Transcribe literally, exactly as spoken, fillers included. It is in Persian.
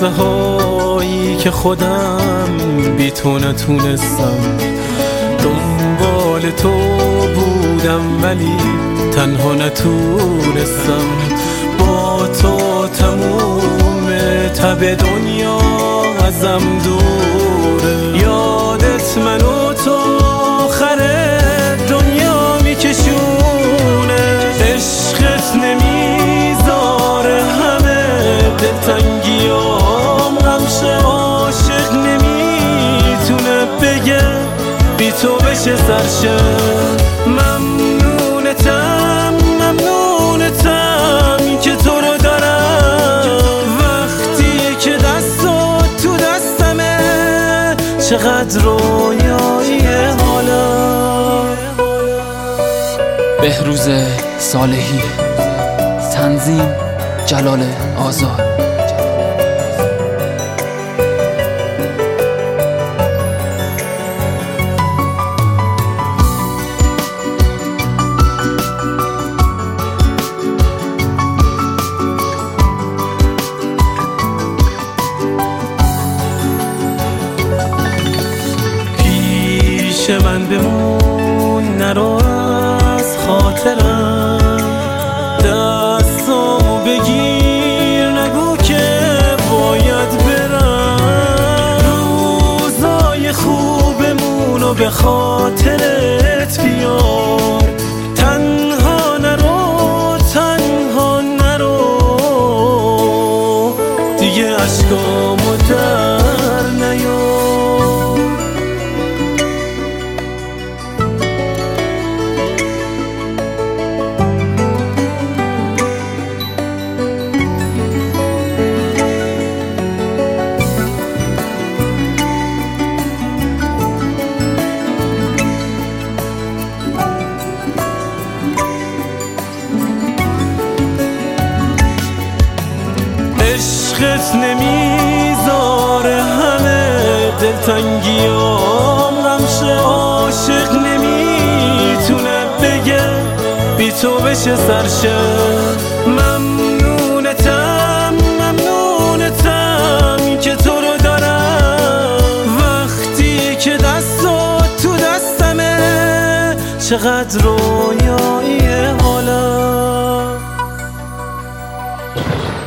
لحظه هایی که خودم بی تو نتونستم، دنبال تو بودم ولی تنها نتونستم. با تو تموم تب دنیا ازم دوره، یادت من و تو آخر دنیا میکشونه. عشقت نمیذاره همه دلتنگیام غمشه، عاشق نمیتونه بگه بی تو بشه سرشه. ممنونتم ممنونتم که تو رو دارم، وقتی که دستات تو دستمه چقدر رویایی حالا. بهروز صالحی، تنظیم جلال آزاد. پیش من بمون نرو از خاطرم، دستامو بگیر نگو که باید برم. روزای خوبمونو به خاطرت بیار، تنها نرو تنها نرو، دیگه عشقامو در نیار. عشقت نمیذاره همه دلتنگیام غمشه، عاشق نمیتونه بگه بی تو بشه سرشه. ممنونتم ممنونتم که تو رو دارم، وقتی که دستات تو دستمه چقدر رویایی حالا.